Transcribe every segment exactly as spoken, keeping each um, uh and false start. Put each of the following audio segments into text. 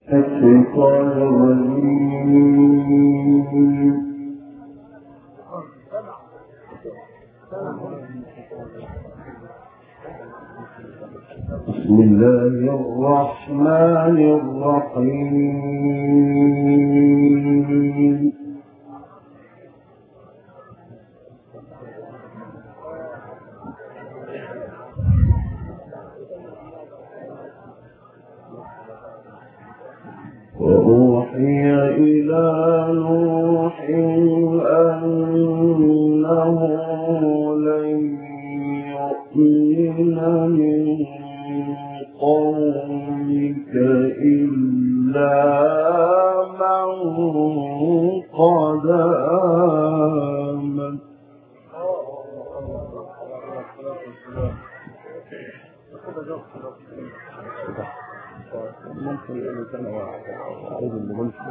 الشيطان الرجيم. بسم الله الرحمن الرحيم. وأوحي إلى نوح أنه لن يؤمن من قومك إلا من قد آمن. ممكن الإنسان عايز اللي ممكن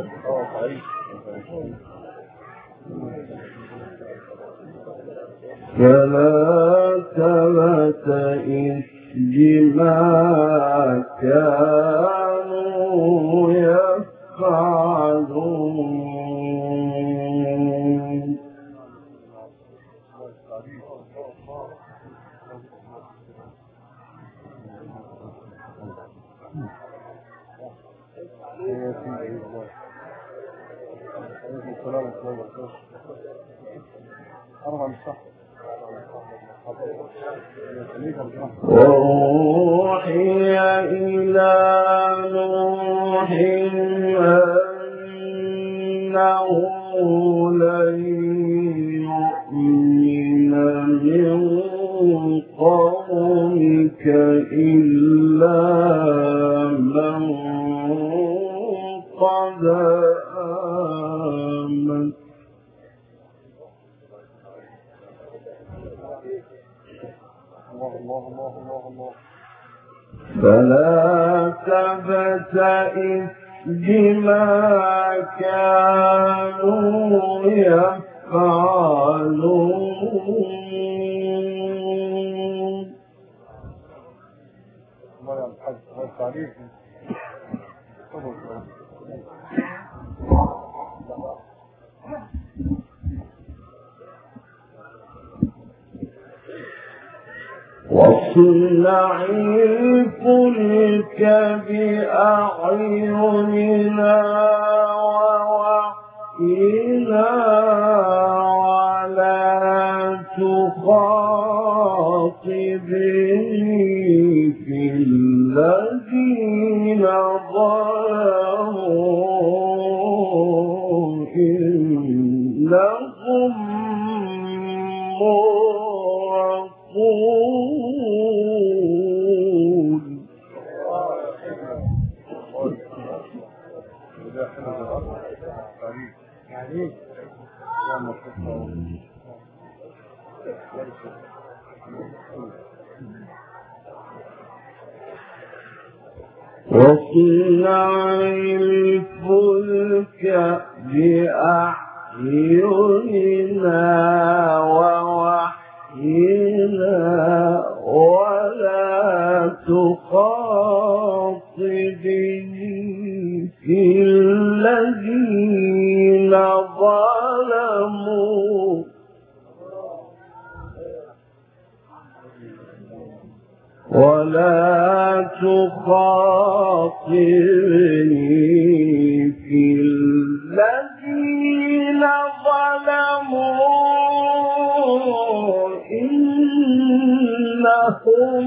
فلا تبتئس بما كانوا يفعلون. وأوحي إلى نوح أنه لن يؤمن من قومك إلا من قد آمن. فلا تبتئس بما كانوا يفعلون. واصنع الفلك بأعيننا ووحينا ولا تخاطبني في الذين ظلموا إنهم مغرقون. واصنع الفلك بأعيننا ووحينا ولا تخاطبني في الذين ظلموا ولا تخاطبني في الذين ظلموا إنهم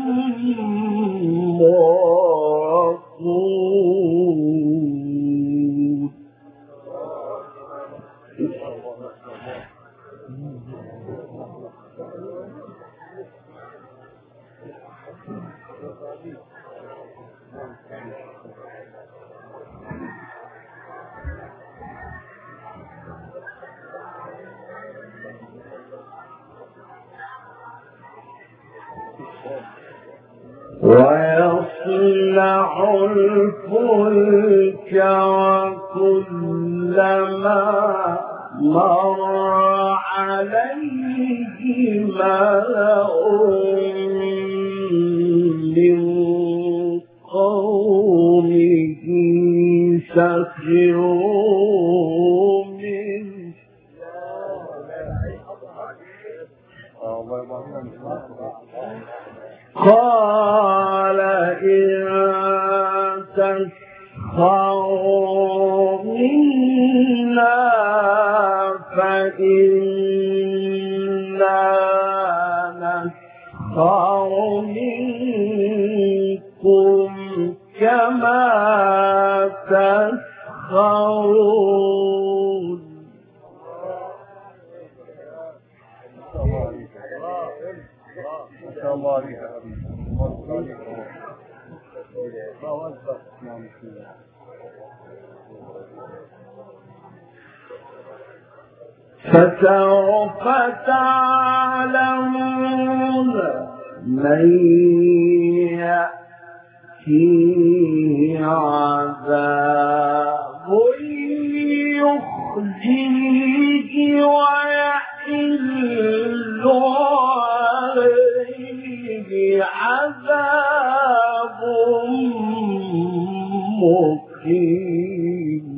مغرقون. ويصنع الفلك وكلما مر عليه ملأ من قومه سخروا منه قال إن تسخروا منا فإنا نسخر منكم كما تسخرون فسوف تعلمون من يأتيه عذاب يخزيه ويحل عليه عذاب مقيم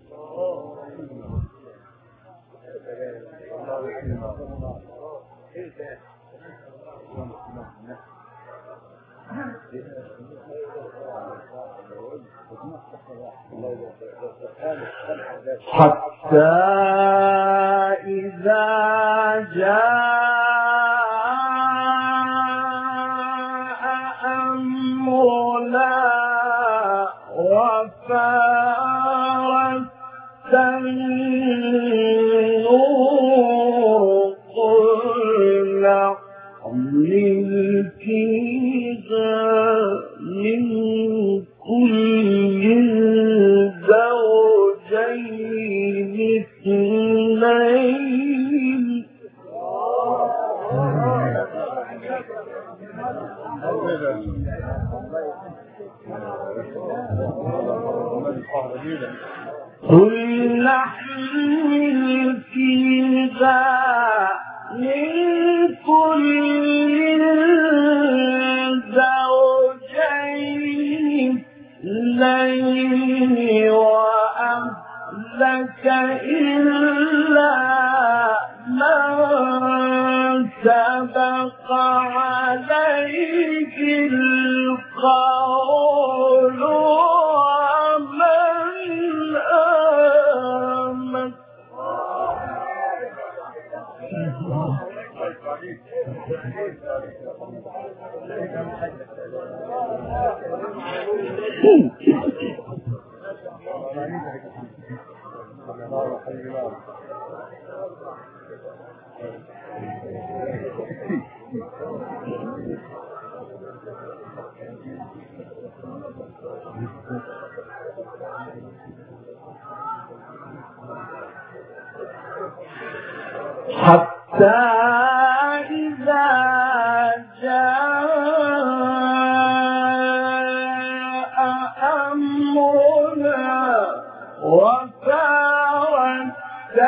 حتى إذا جاء أمرنا وفارت النور قل احمل فيها من كل زوجين اثنين قل نحمل فيها من كل زوجين اثنين وأهلك إلا من سبق عليه القول ومن آمن حتى إذا جاء أمرنا وفارت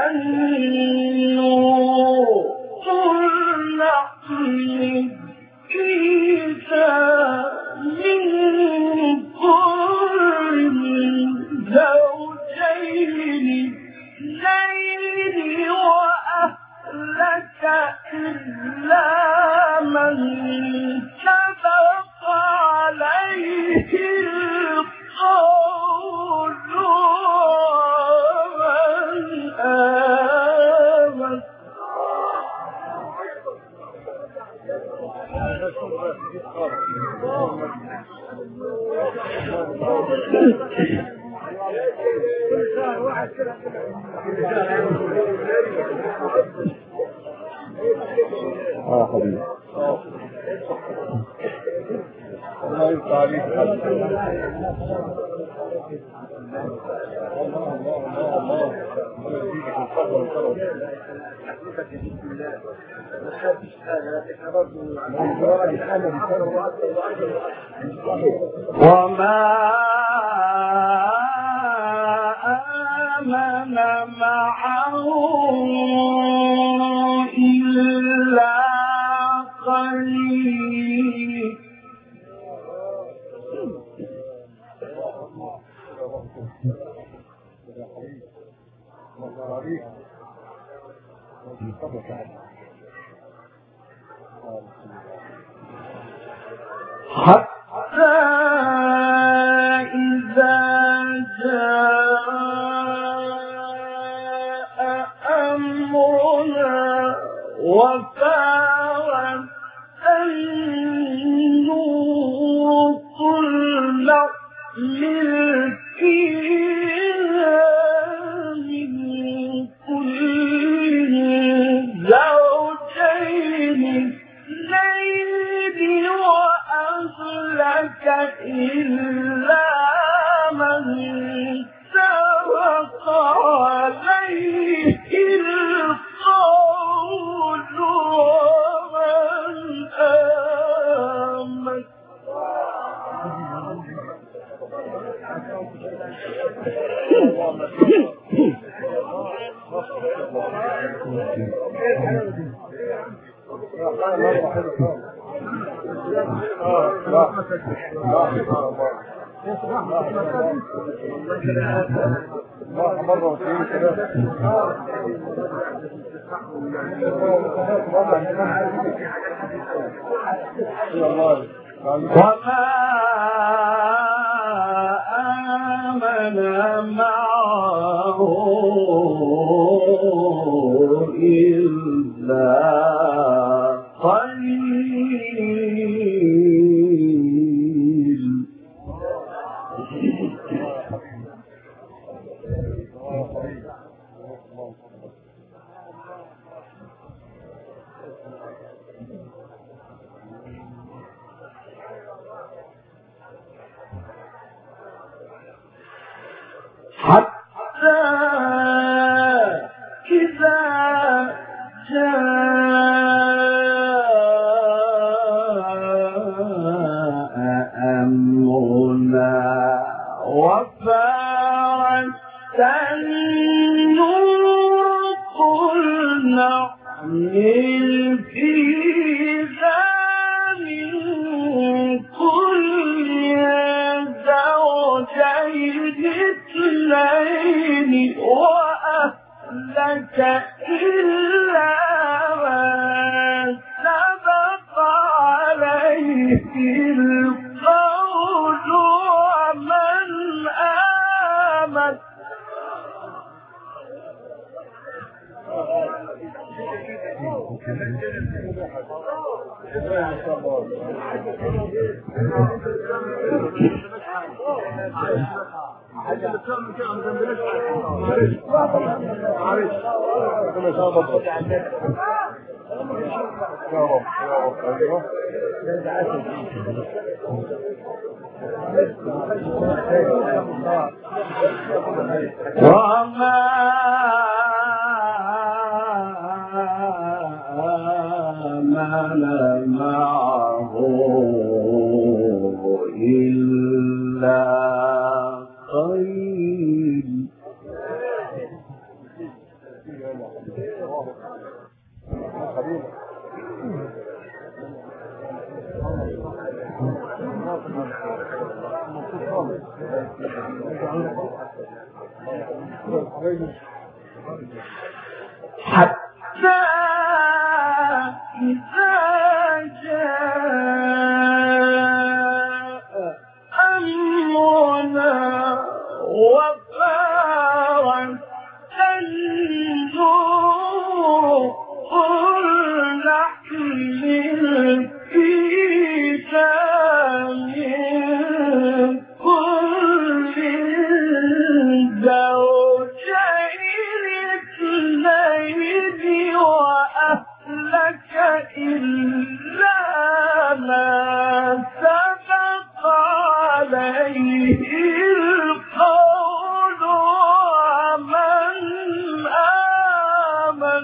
النور قل نحمل فيها من كل زوجين اثنين وأهلك إلا من سبق عليه القول ومن آمن اه حبيبي الله يفتح عليك وما آمن معه إلا قليل حتى إذا جاء أمرنا وفارت النور قل احمل فيها من كل زوجين اثنين وأهلك إلا من سبق عليه القول ومن آمن. وما آمن معه إلا قليل. حتى إذا جاء أمرنا وفارت النور قل نحمل فيها من كل زوجين اثنين وأهلك إلا من سبق عليه القول ومن آمن. وما آمن معه إلا قليل. حتى إذا جاء أمرنا وفارت النور قل نحمل فيها من كل زوجين اثنين وأهلك إلا ما سبق عليه القول ومن آمن.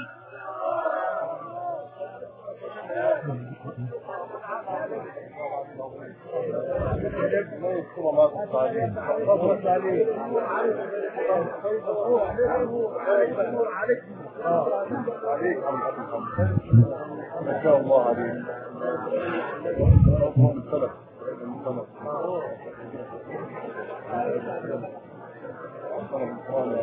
ما شاء الله عليك.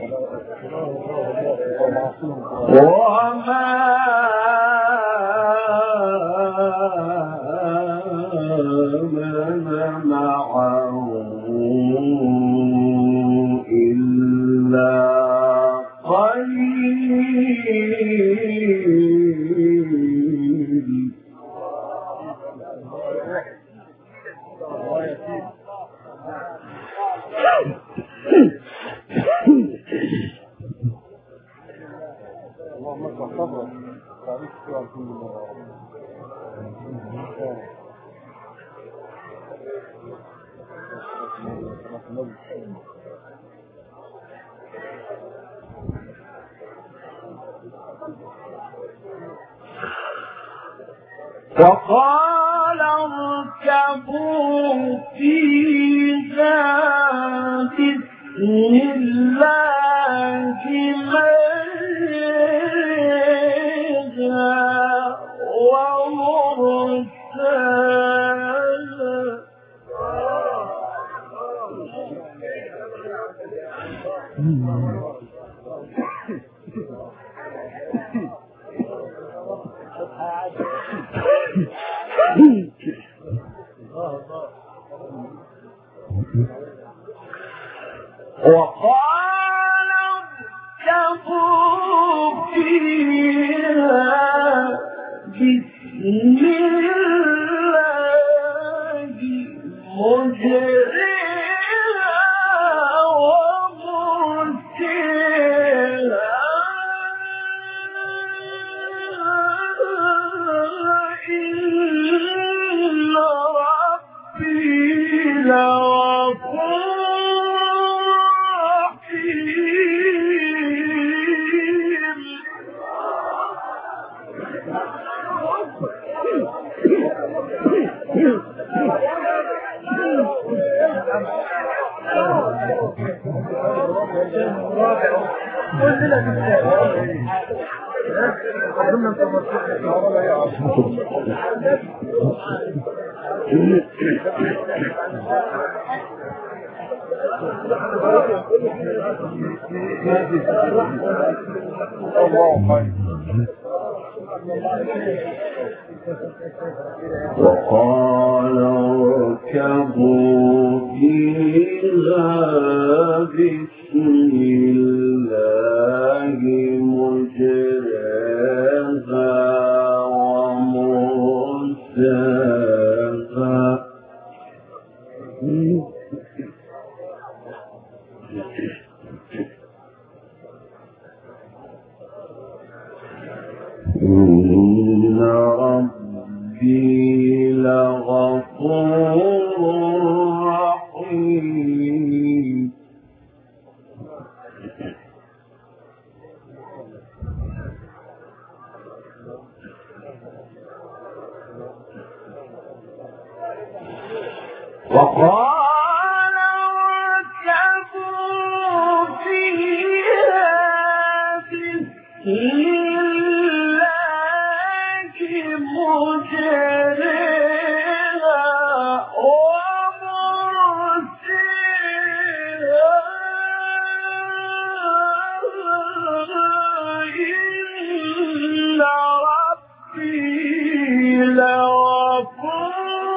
وقال اركبوا فيها بسم الله مجريها ومرساها وقال اركبوا فيها بسم الله مجريها ومرساها إن ربي لغفور وقال اركبوا فيها بسم الله مجريها ومرساها إن ربي لغفور رحيم وقال اركبوا فيها بسم الله مجريها ومرساها إن ربي لغفور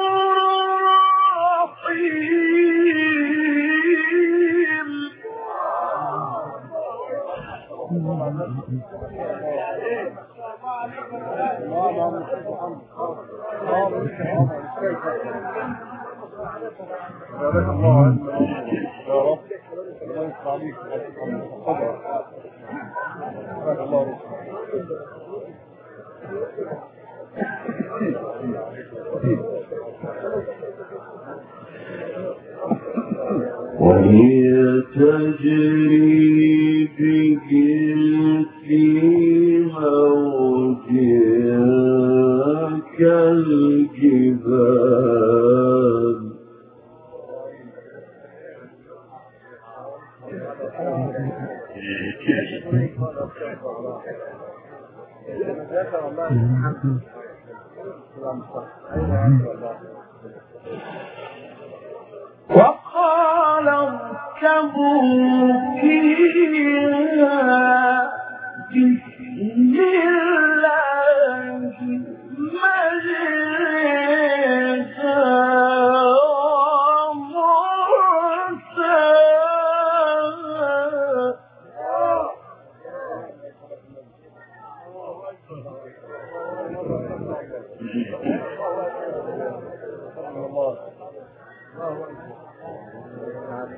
وهي تجري بهم في موج كالجبال وقال اركبوا فيها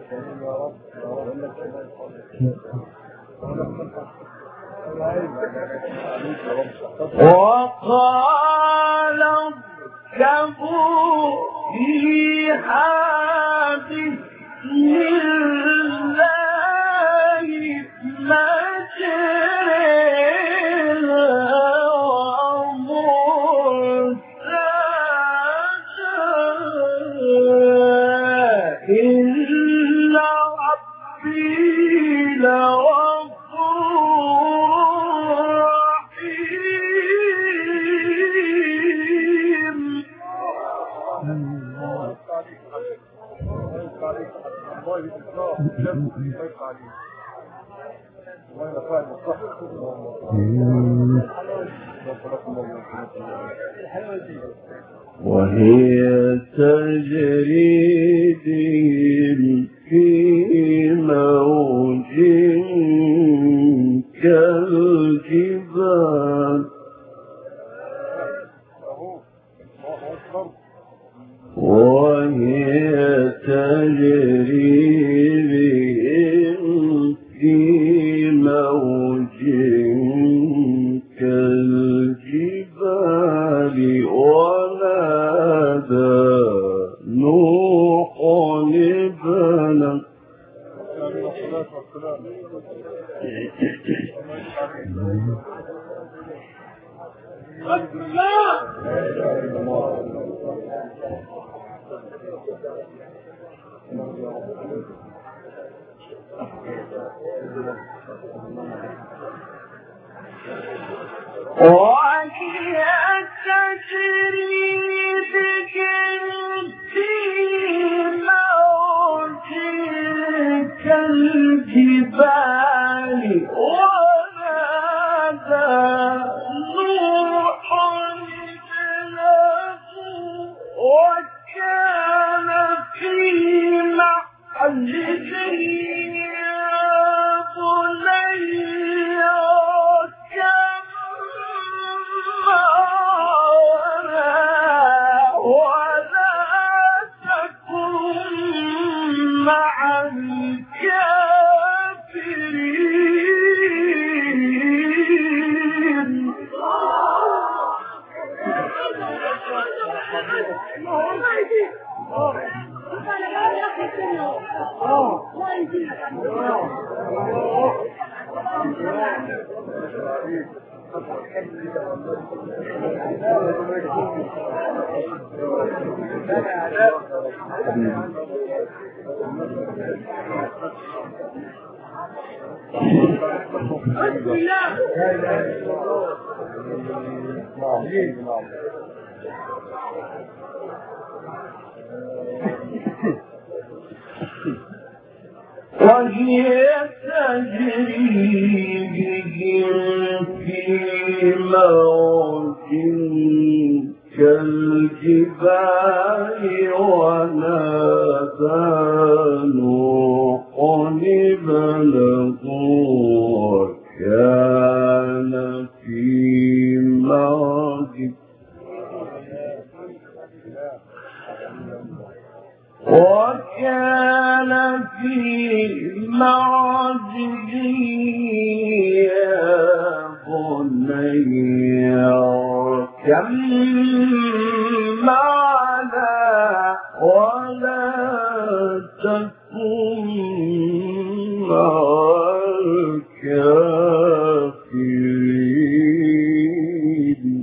وقال اركبوا فيها بسم الله مجريها ومرساها إن ربي لغفور رحيم. وهي تجري بهم في موج كالجبال وهي تجري بهم في موج كالجبال ونادى نوح ابنه وهي تجري بهم في موج كالجبال ونادى نوح ابنه وكان في معزله وهي تجري بهم في موج كالجبال ونادى نوح ابنه وكان في معزله وكان في معزله يا بني اركب معنا ولا تكن مع الكافرين.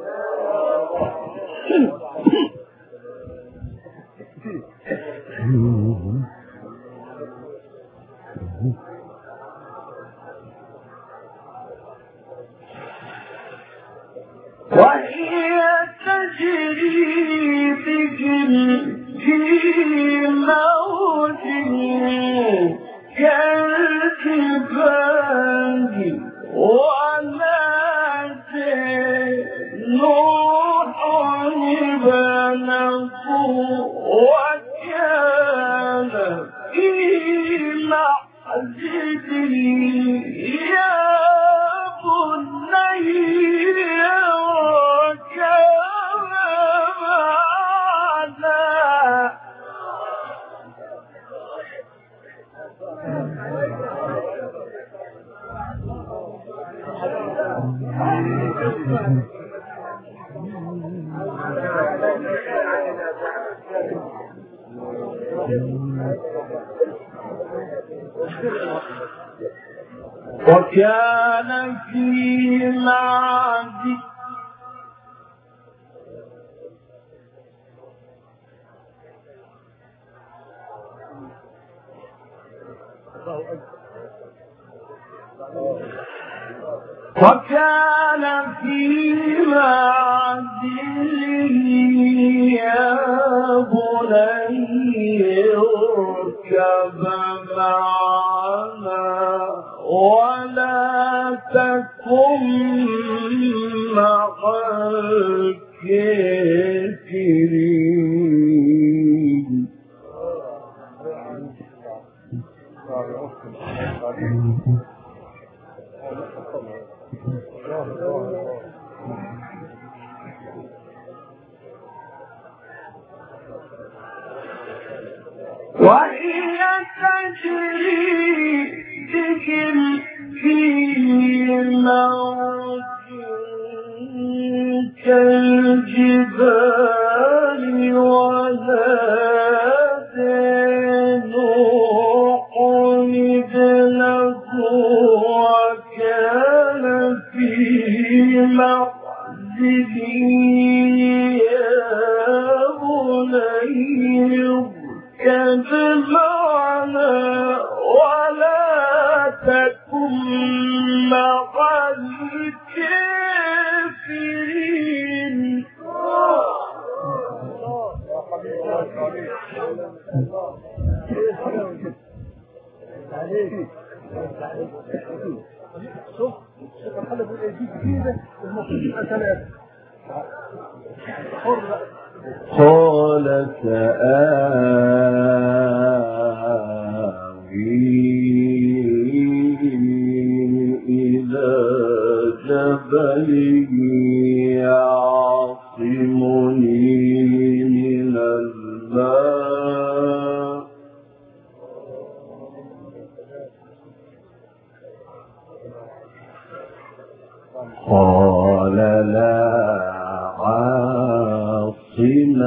وهي تجري بهم في موج كالجبال ونادى نوح ابنه وكان في معزله يا وكان في معد وكان في معدله يا بني اركب معنا ولا تكن مع الكافرين. وهي تجري بهم في موج كالجبال ونادى نوح ابنه وكان في معزله يا بني اركب معنا ولا تكن مع الكافرين. شوف شوف الحلقة الأيدي جديدة المفروض ثلاثة. قال سآوي إلى جبل يعصمني من الماء قال لا عاصم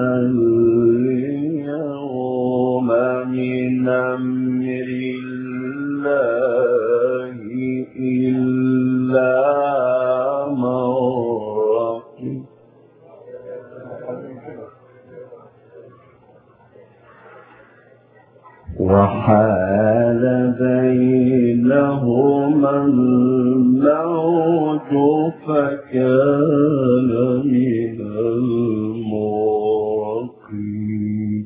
اليوم من أمر الله إلا من رحم. وحال بينهما الموج فكان من المغرقين.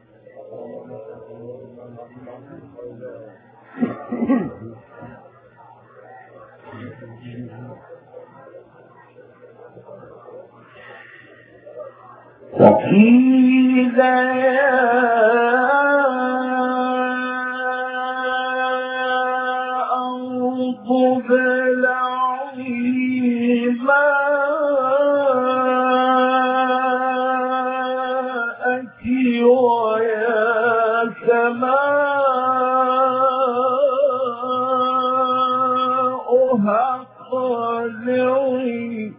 وقيل يا أرض ابلعي ماءك ويا سماء أقلعي.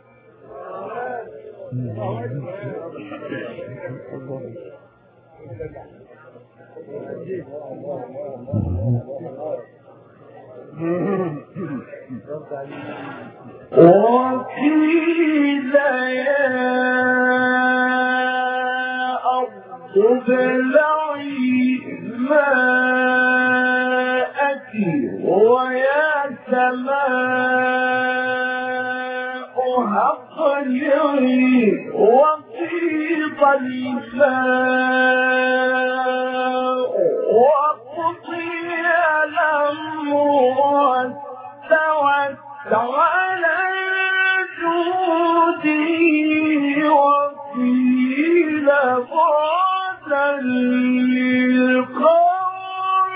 وقيل يا أرض ابلعي ماءك ويا سماء أقلعي وغيض الماء وقضي الأمر واستوت على الجود وقيل بعدا للقوم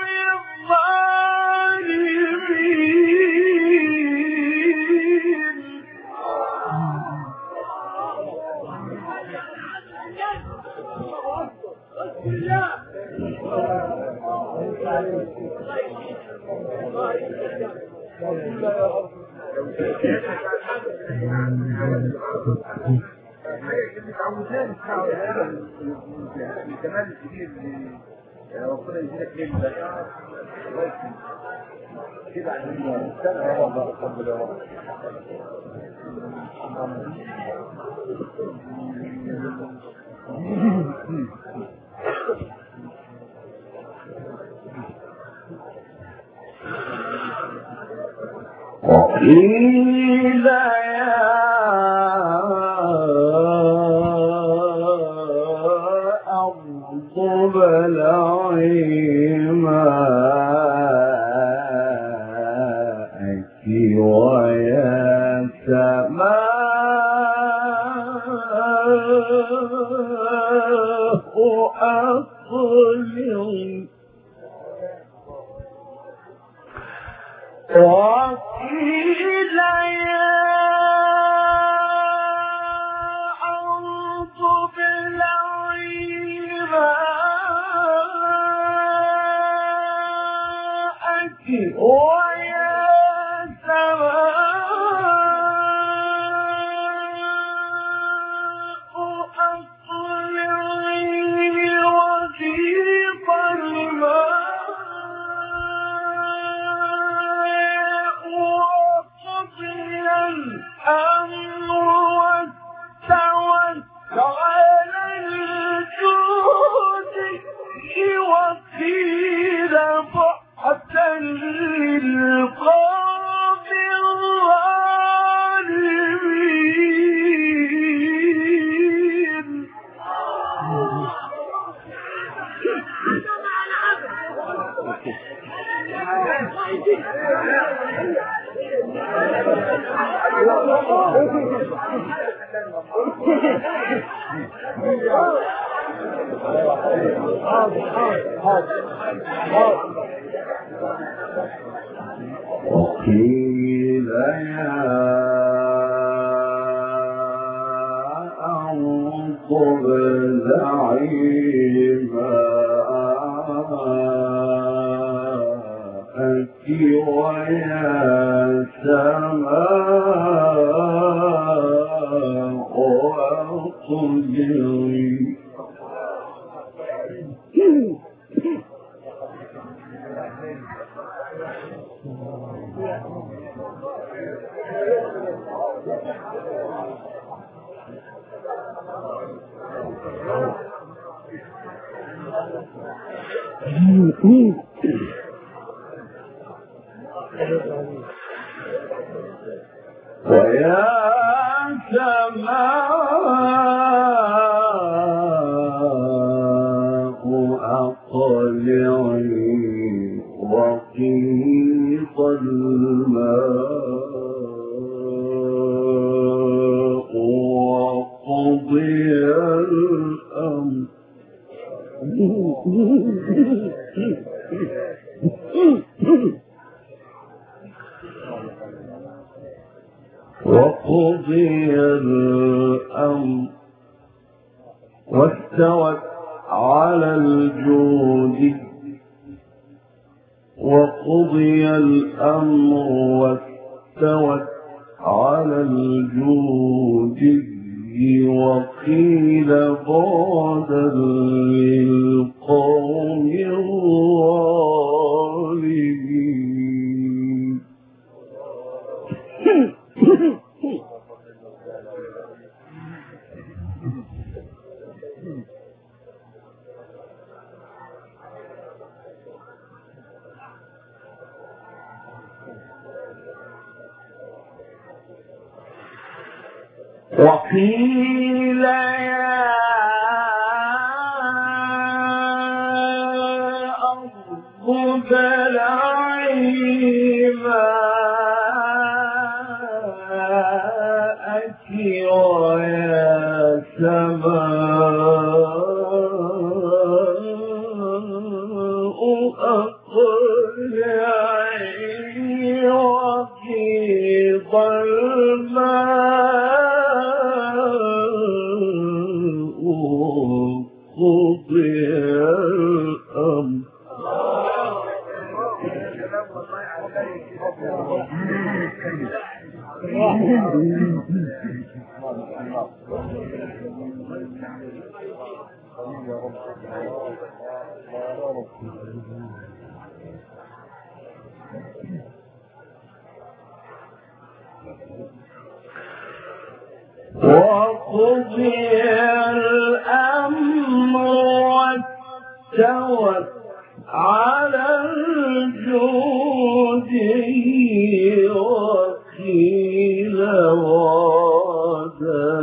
الظالمين. متعودين نسمعوا الجمال الكبير اللي ربنا يجزيك ليه ده كده عشان السنة يا رب الحمد لله وقيل يا أرض ابلعي ماءك ويا سماء أقلعي وقيل يا أرض ابلعي ماءك ويا سماء أقلعي وغيض الماء الأمر والتوكل على الجود وقيل بعدا للقوم الظالمين. وقيل يا أرض ابلعي ماءك ويا سماء أقلعي ويا سماء أقلعي وغيض الماء وقضي الأمر وقضي الأمر واستوت على الجود وقضي الأمر واستوت على الجود وقيل بعدا للقوم الظالمين. وقيل يا أرض ابلعي ماءك ويا سماء أقلعي وغيض الماء وقضي الأمر واستوت على الجود وقيل وعدا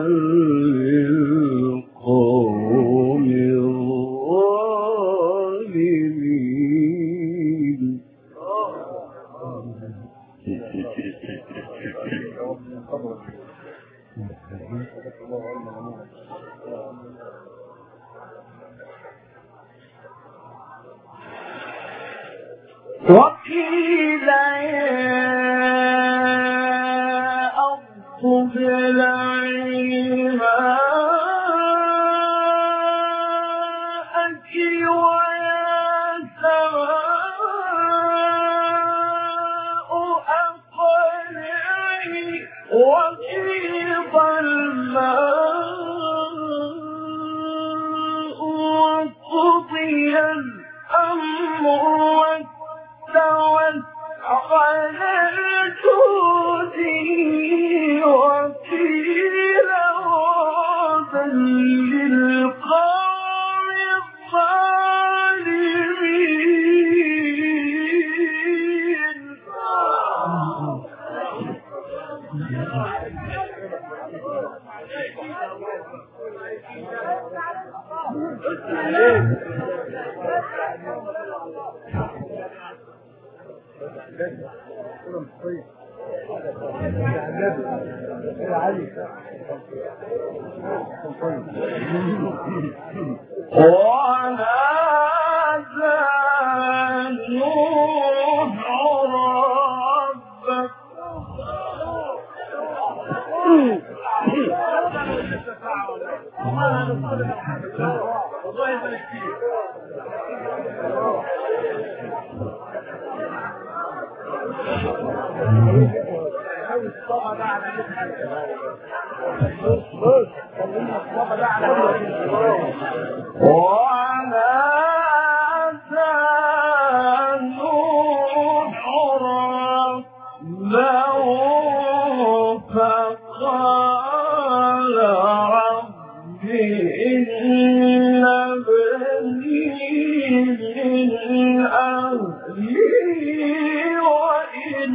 للقوم الظالمين. وقيل يا أرض ابلعي ماءك ويا سماء أقلعي وغيض الماء وقضي الأمر واستوت على الجود وقيل عودا للقوم الظالمين. ونادى نوح ربه ونادى نوح ربه فقال رب إن ابني من أهلي وإن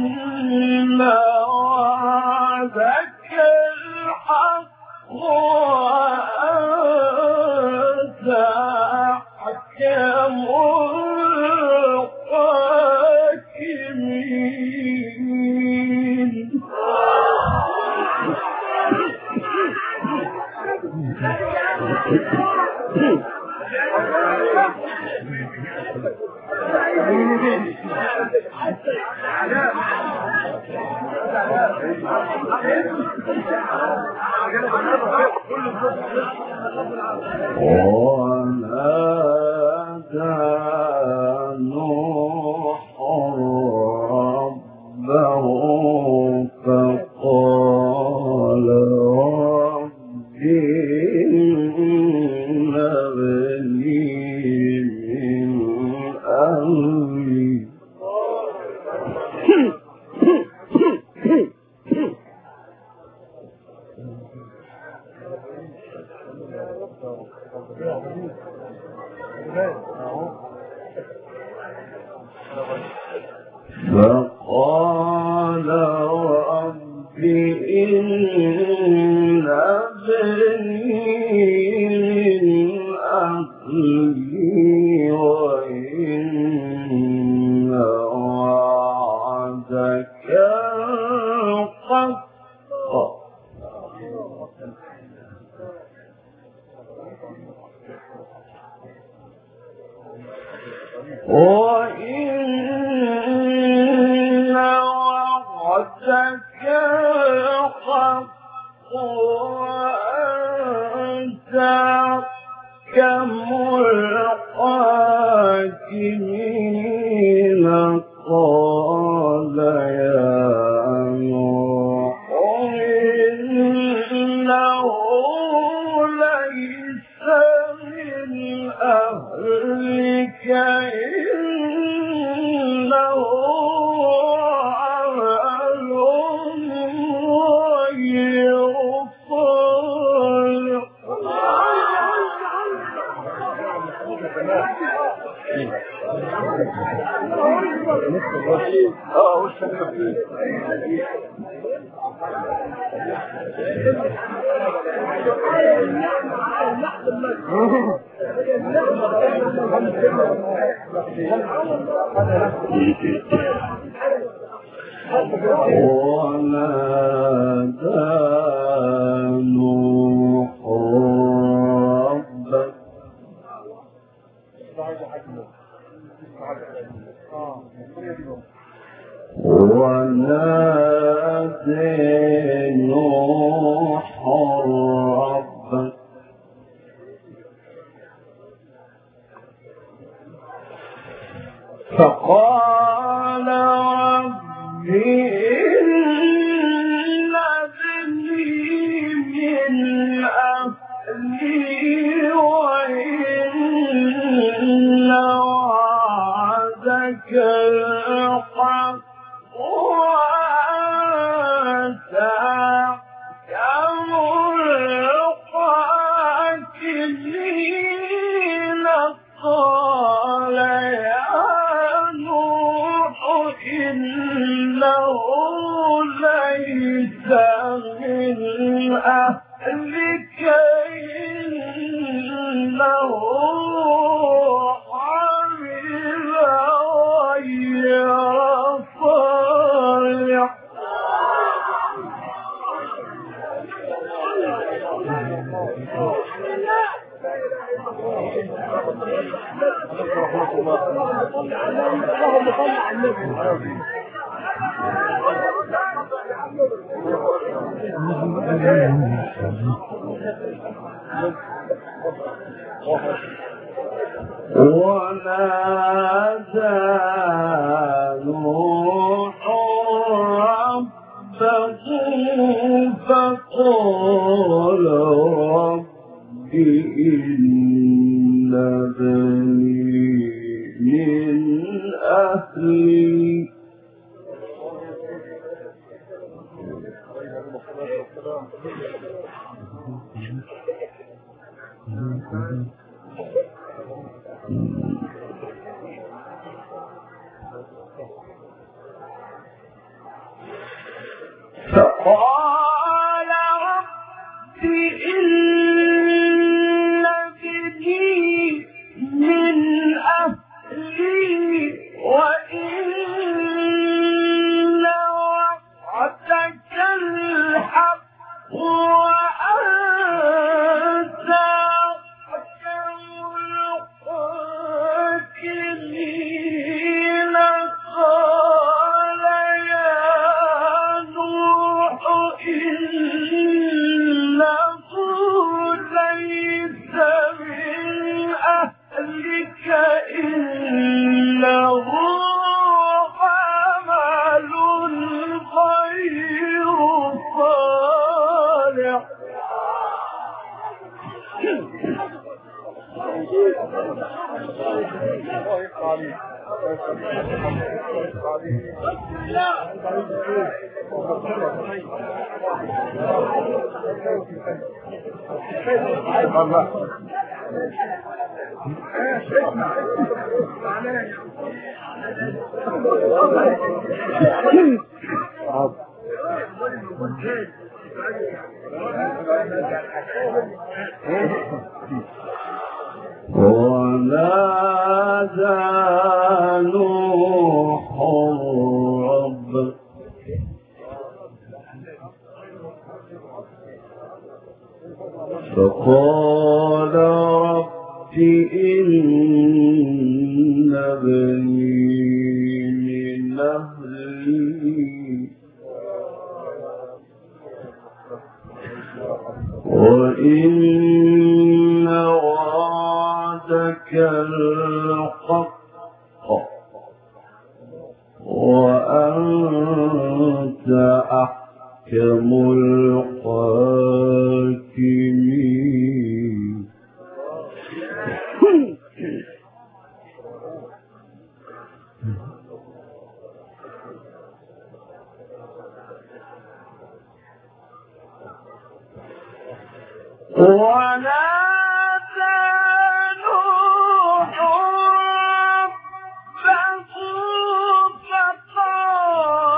وعدك الحق وأنت أحكم الحاكمين. ونادى نوح ربه فقال رب إن ابني من أهلي فقال رب إن ابني من أهلي وإن وعدك الحق وإن وعدك الحق وأنت أحكم الحاكمين. قال ونادى نوح ربه ونادى نوح ربه فقال رب إن ابني من أهلي وإن وعدك الحق وأنت أحكم الحاكمين قال يا إنه ليس من أهلك إنه عمل غير صالح ونادى نوح ربه فقال رب إن ابني من أهلي فقال رب إن ابني من أهلي وإن وعدك الحق وأنت أحكم الحاكمين قال يا نوح إنه ليس من أهلك إنه عمل غير صالح ونادى نوح ربه فقال رب إن ابني من أهلي وإن وعدك الحق وأنت أحكم الحاكمين ونادى نوح ربه فقال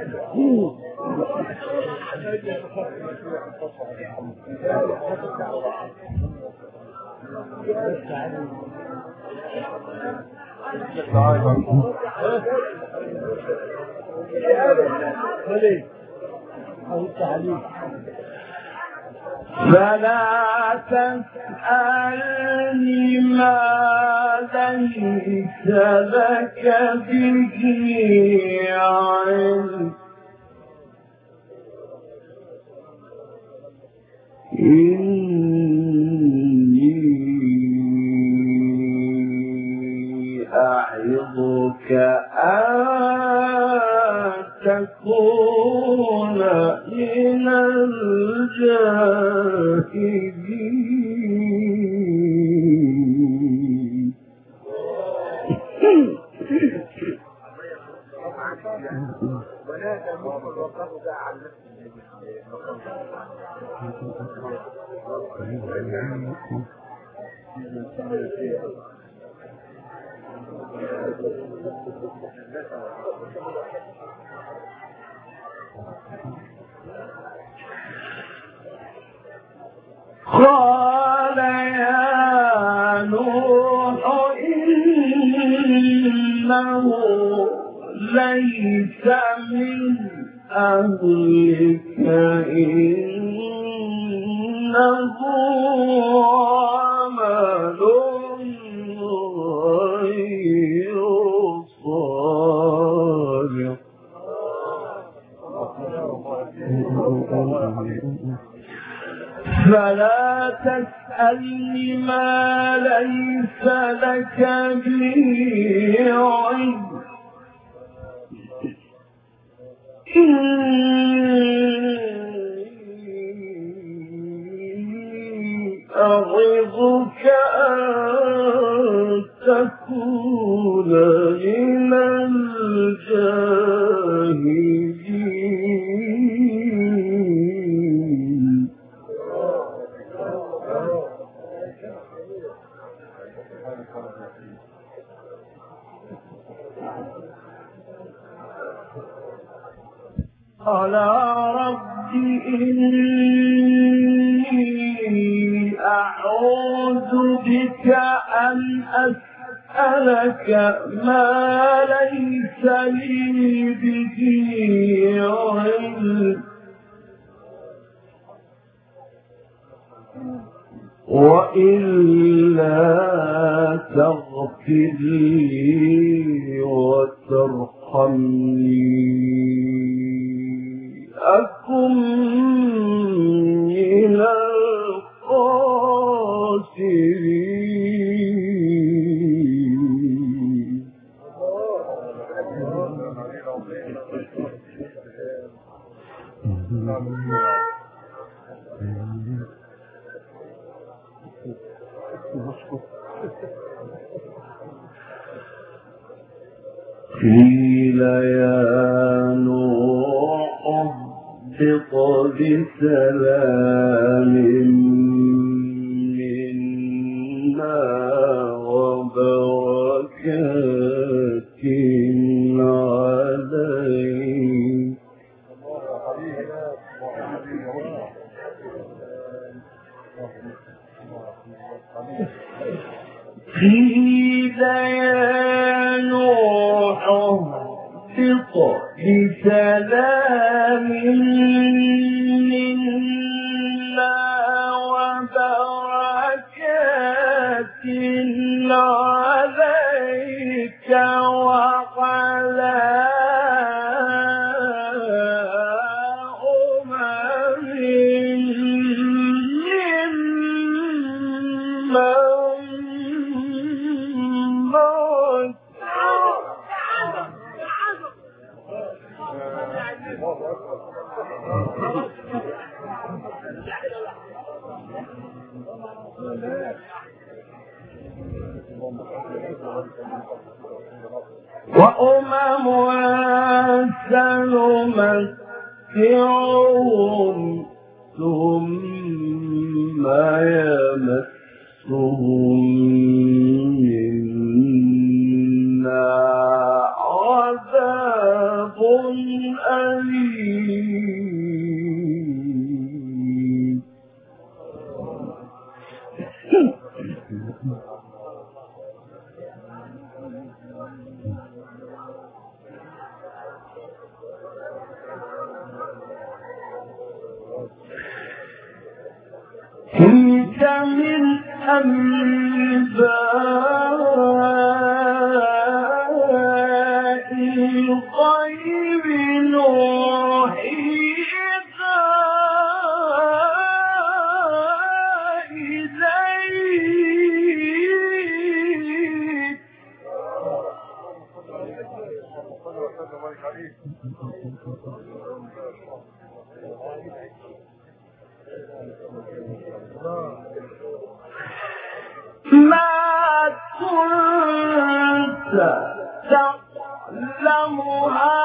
فلا تسألني ما ليس لك به علم إني أعظك أن تكون من الجاهلين. قال يا نوح إنه ليس من أهلك إنه عمل غير صالح فلا تسألني ما ليس لك به علم إني أعظك أن تكون من الجاهلين. قال رب إني أعوذ بك أن أسألك ما ليس لي به علم وإلا تغفر لي وترحمني أكن من الخاسرين. قيل يا نوح اهبط بسلام منا وبركات عليك قيل يا نوح اهبط بسلام منا وبركات عليك وعلى أمم ممن معك وأمم سنمتعهم ثم يمسهم منا عذاب أليم. تلك من أنباء الغيب نوحيها إليك. ما كنت تعلمها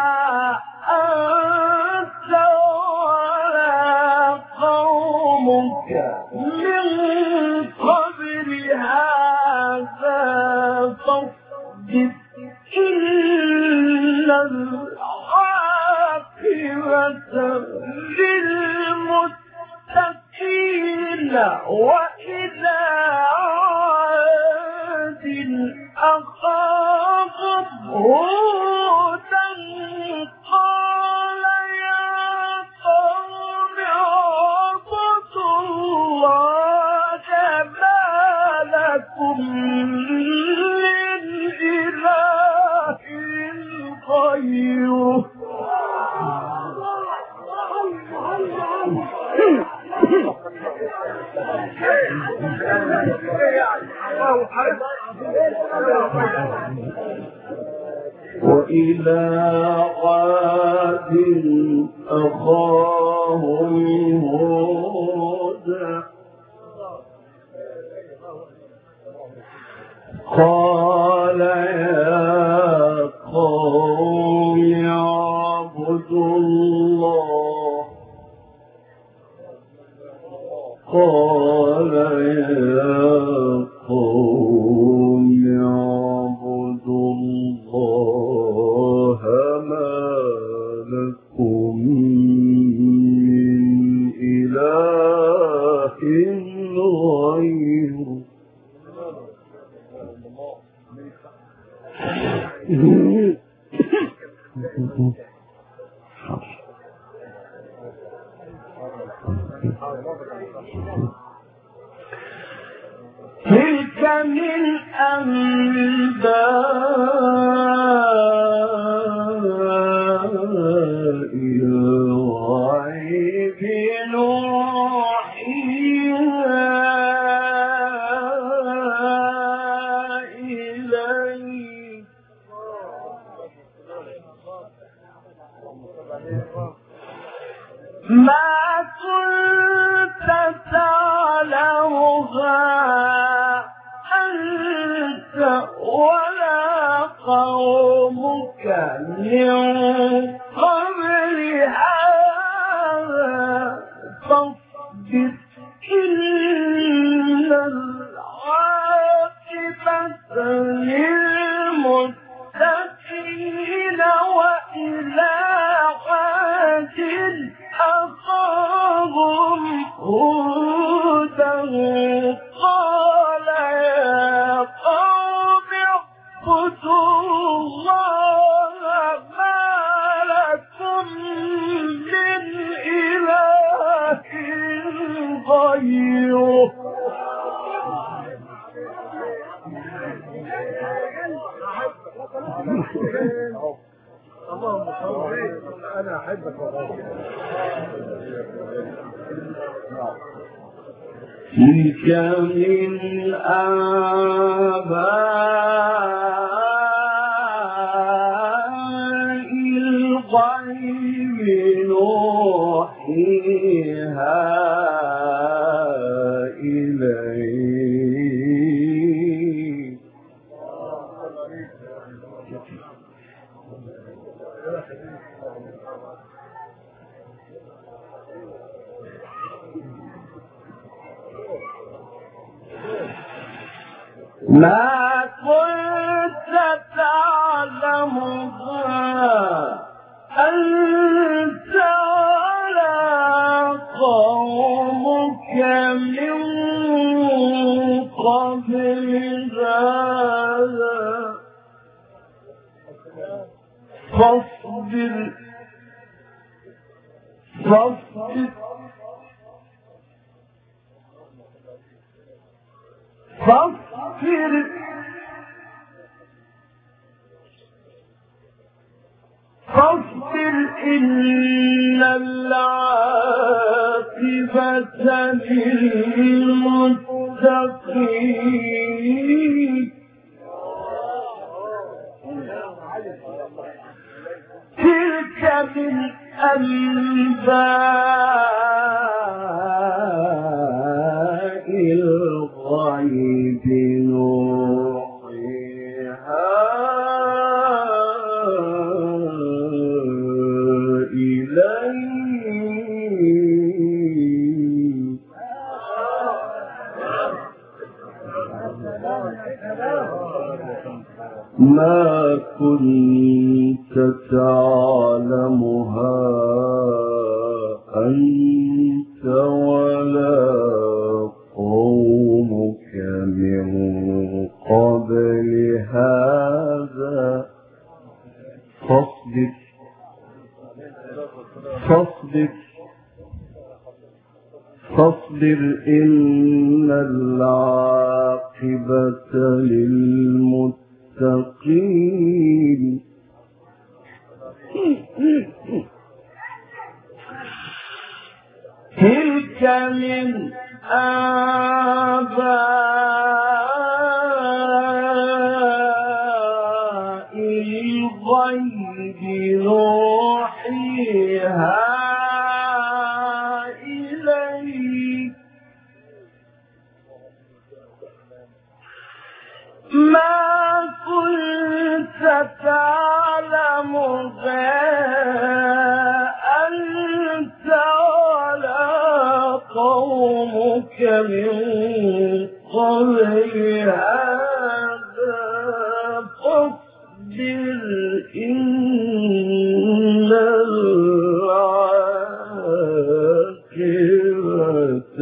أنت ولا قومك من قبل هذا فاصبر إن العاقبة للمتقين. وإلى عاد أخاهم هودا قال يا قوم اعبدوا الله ما لكم من إله غيره. وإلى عاد أخاهم هودا قال يا قوم اعبدوا الله قال يا قوم اعبدوا الله ما لكم من إله غيره. تلك من أنباء الغيب نوحيها إليك. ما كنت تعلمها أنت ولا قومك من قبل هذا فاصبر إن العاقبة للمتقين. وإلى عاد أخاهم هودا قال يا قوم اعبدوا الله ما لكم من إله غيره. اللهم صل عليه. انا احبك والله. تلك من آباء الغيب نوحيها إليك. ما كنت تعلمها أنت فاصبر فاصبر فاصبر إن العاقبة للمتقين تلك من أنباء الغيب نوحيها إليك ما كنت تعلمها أنت ولا قومك من قبل هذا فاصبر فاصبر فاصبر إن العاقبة للمتقين تلك من آباء الغيب نوحيها إليك ما كنت تعلمها أنت ولا قومك من قبل هذا فاصبر إن العاقبة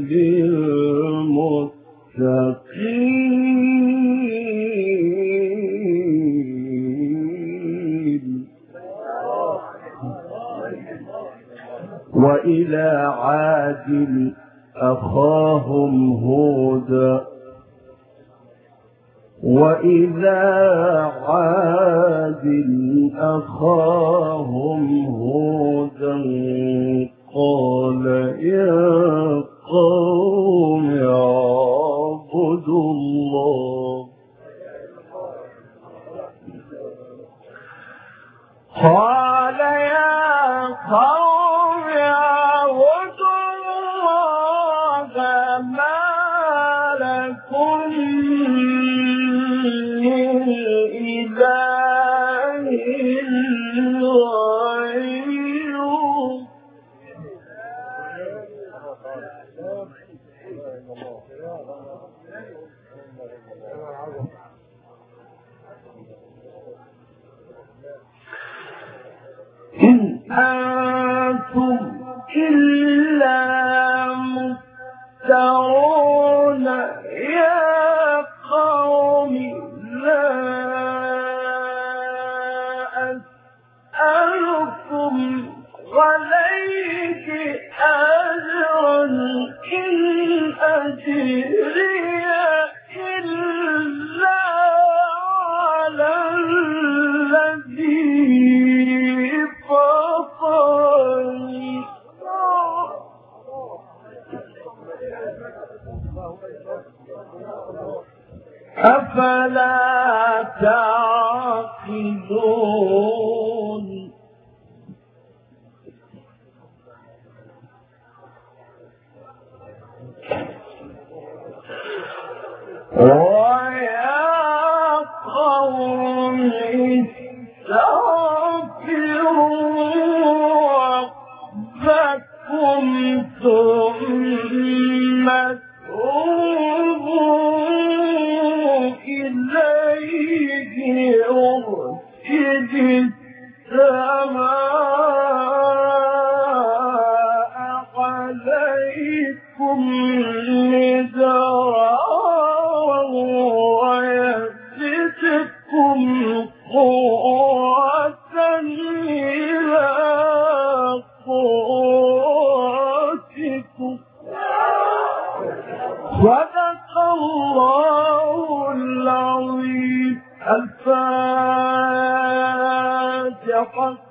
للمتقين وإلى عاد أخاهم هودا وإلى عاد أخاهم هودا قال يا قوم اعبدوا الله قال يا قوم اعبدوا الله ما لكم من إله غيره إن أنتم إلا مفترون يا قوم لا أسألكم عليه أجرا إن أجري إلا على الذي فطرني أفلا تعقلون الله العظيم. الفاتحة.